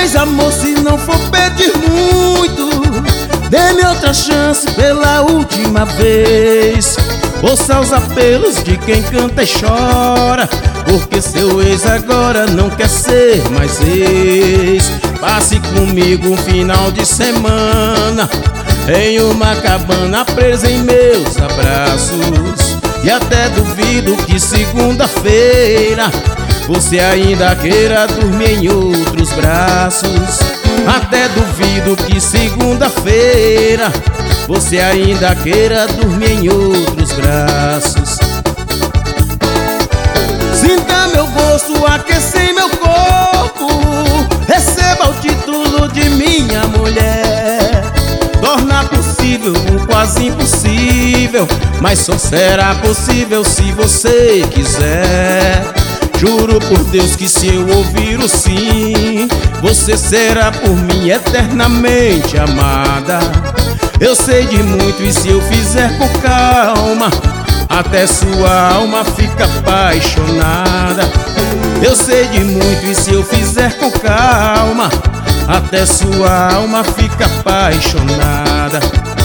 Pois amor, se não for pedir muito, dê-me outra chance pela última vez. Ouça os apelos de quem canta e chora, porque seu ex agora não quer ser mais ex. Passe comigo um final de semana em uma cabana presa em meus abraços. E até duvido que segunda-feira você ainda queira dormir em outros braços. Até duvido que segunda-feira você ainda queira dormir em outros braços. Sinta meu gosto aquecer meu corpo, receba o título de minha mulher. Torna possível o quase impossível, mas só será possível se você quiser. Juro por Deus que se eu ouvir o sim, você será por mim eternamente amada. Eu sei de muito e se eu fizer com calma, até sua alma fica apaixonada. Eu sei de muito e se eu fizer com calma, até sua alma fica apaixonada.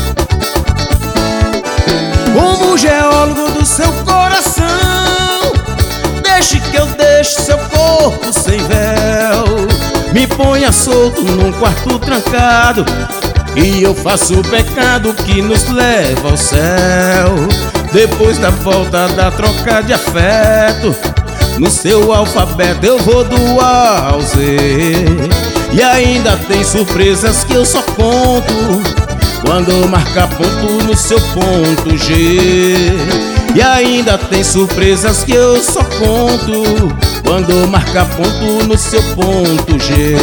Como geólogo do seu coração, deixe que eu deixe seu corpo sem véu. Me ponha solto num quarto trancado e eu faço o pecado que nos leva ao céu. Depois da volta da troca de afeto, no seu alfabeto eu vou do A ao Z. E ainda tem surpresas que eu só conto quando marcar ponto no seu ponto G. E ainda tem surpresas que eu só conto quando marcar ponto no seu ponto G.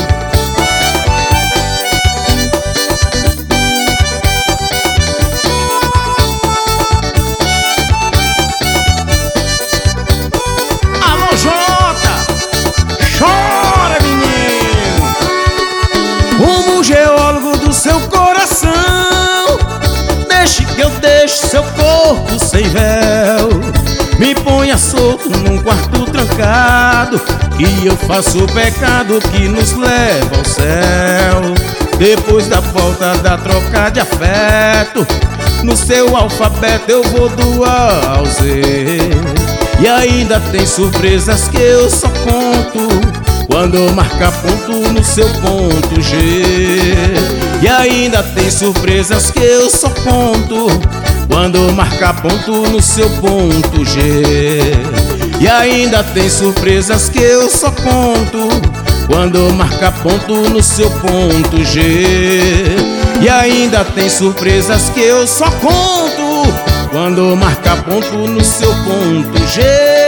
Alô, Jota! Chora, menino! Como geólogo do seu coração, deixe que eu deixe seu corpo sem véu. Me ponha solto num quarto trancado e eu faço o pecado que nos leva ao céu. Depois da volta da troca de afeto, no seu alfabeto eu vou do A ao Z. E ainda tem surpresas que eu só conto quando marcar ponto no seu ponto G. E ainda tem surpresas que eu só conto quando marcar ponto no seu ponto G. E ainda tem surpresas que eu só conto quando marcar ponto no seu ponto G. E ainda tem surpresas que eu só conto quando marcar ponto no seu ponto G.